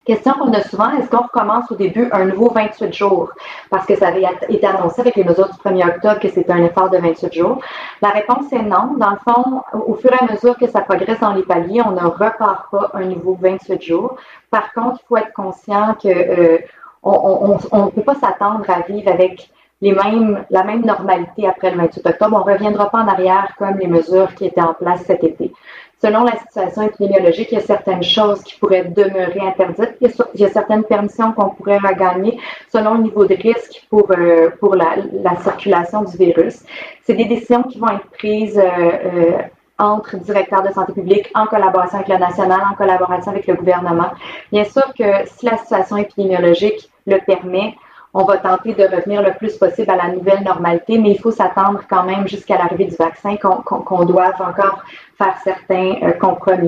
Question qu'on a souvent, est-ce qu'on recommence au début un nouveau 28 jours? Parce que ça avait été annoncé avec les mesures du 1er octobre que c'était un effort de 28 jours. La réponse est non. Dans le fond, au fur et à mesure que ça progresse dans les paliers, on ne repart pas un nouveau 28 jours. Par contre, il faut être conscient que on ne peut pas s'attendre à vivre avec la même normalité après le 28 octobre. On ne reviendra pas en arrière comme les mesures qui étaient en place cet été. Selon la situation épidémiologique, il y a certaines choses qui pourraient demeurer interdites. Il y a certaines permissions qu'on pourrait regagner selon le niveau de risque pour la circulation du virus. C'est des décisions qui vont être prises entre directeurs de santé publique, en collaboration avec le national, en collaboration avec le gouvernement. Bien sûr que si la situation épidémiologique le permet, on va tenter de revenir le plus possible à la nouvelle normalité, mais il faut s'attendre quand même jusqu'à l'arrivée du vaccin qu'on doive encore faire certains compromis.